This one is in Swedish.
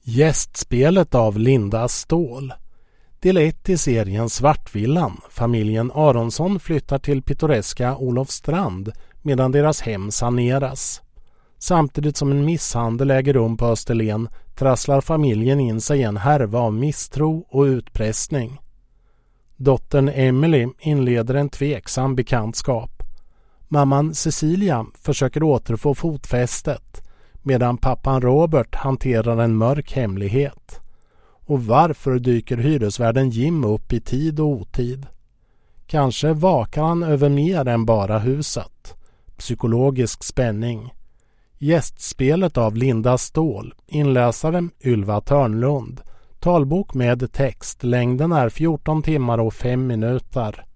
Gästspelet av Linda Ståhl. Del 1 i serien Svartvillan. Familjen Aronsson flyttar till pittoreska Olofstrand medan deras hem saneras. Samtidigt som en misshandel äger rum på Österlen trasslar familjen in sig i en härva av misstro och utpressning. Dottern Emily inleder en tveksam bekantskap. Mamman Cecilia försöker återfå fotfästet medan pappan Robert hanterar en mörk hemlighet. Och varför dyker hyresvärden Jim upp i tid och otid? Kanske vakar han över mer än bara huset. Psykologisk spänning. Gästspelet av Linda Ståhl. Inläsare Ylva Törnlund. Talbok med text. Längden är 14 timmar och 5 minuter.